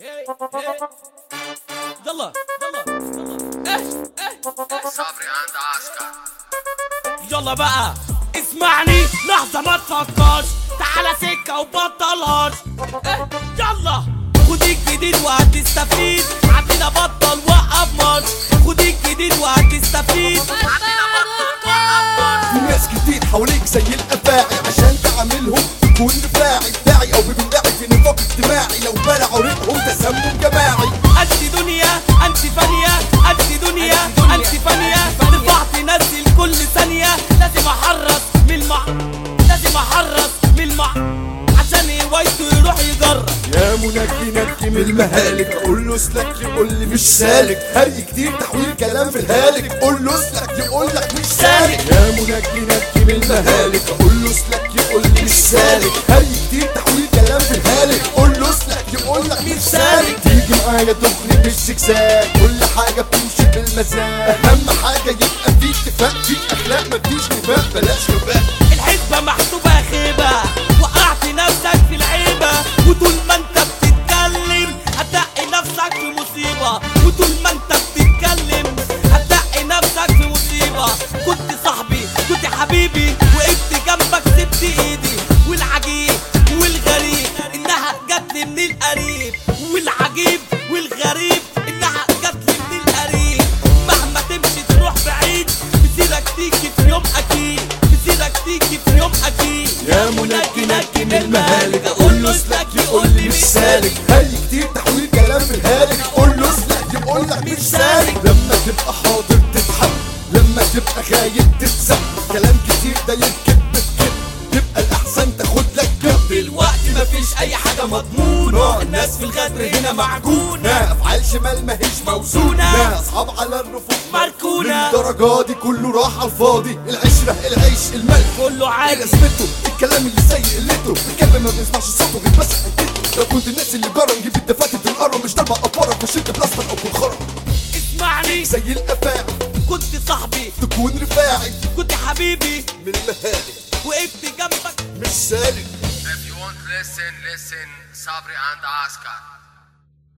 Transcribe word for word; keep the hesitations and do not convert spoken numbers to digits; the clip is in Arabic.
يلا يلا يلا ايش ايش صبري عند عسكر. يلا بقى اسمعني لحظة ما تفكرش، تعالى سكة وبطلهاش. إيه؟ يلا خد الجديد وهتستفيد، عندنا بطل وقف ماتش. خد الجديد وهتستفيد، عندنا بطل وقف ماتش. في ناس كتير حواليك زي الافاعي، عشان تعاملهم تكون دفاعي داعي او ببداعي في نطاق اجتماعي. لو بلعوا ريقهم تسمم جماعي. انت دنيا انت فانية، انت دنيا انت فانية. ترفع تنزل كل ثانية، لازم احرص من المع لازم احرص من المع عشان هوايته يروح يجرب. يا منجي نجي من المهالك، اقول له اسلك يقول لي مش سالك. هري كتير تحويل كلام في الهالك، قول له اسلك يقول لك مش سالك. يا منجي نجي من المهالك، اقول له اسلك يقول لي مش سالك. هري كتير تحويل كلام في الهالك، قول له اسلك يقول لك مش سالك. تيجي معايا تخرج بالسكساك، كل حاجه بتمشي بالمزاج. اهم حاجه يبقى في اتفاق، في اخلاق مفيش نفاق، بلاش غباء. الحسبة محسوبة خيبة، وقعت نفسك في العيبة. وطول ما انت بتتكلم هتلاقي نفسك في مصيبة. وطول ما انت بتتكلم هتلاقي نفسك في مصيبة. كنت صاحبي كنت حبيبي، وقفت جنبك سبت ايدي. والعجيب والغريب انها جاتلي من القريب. والعجيب والغريب انها جاتلي من القريب. مهما تمشي تروح بعيد، مسيرك تيجي في يوم اكيد. مسيرك تيجي في يوم اكيد. يا منجي نجي من المهالك، اقول له اسلك يقول لي مش سالك. هري كتير تحويل كلام في الهالك، قول له اسلك يقول لك مش سالك. لما تبقى حاضر تضحك، لما تبقى خايف تتسق. كلام كتير ده يركب بتكب، تبقى الاحسن تاخد لك كب. دلوقتي مفيش اي حاجة مضمونة، الناس في الغدر هنا معجونة. افعال شمال ماهيش موزونة، لا اصحاب على الرفوف مركونة. للدرجة دي كله راح على الفاضي. العشرة العيش الملح كله عادي. لازمته الكلام اللي زي قلته. الكلب ما بيسمعش صوته غير بس حكيته. لو كنت الناس اللي جرى نجيب الدفاتر تنقرا، مش ضربة افارة في شركة بلاستيك او كل اسمعني زي الافاعي، كنت صاحبي تكون رفاعي كنت حبيبي، من المهالك وقفت جنبك مش سالك. If you want listen listen صبري عند عسكر.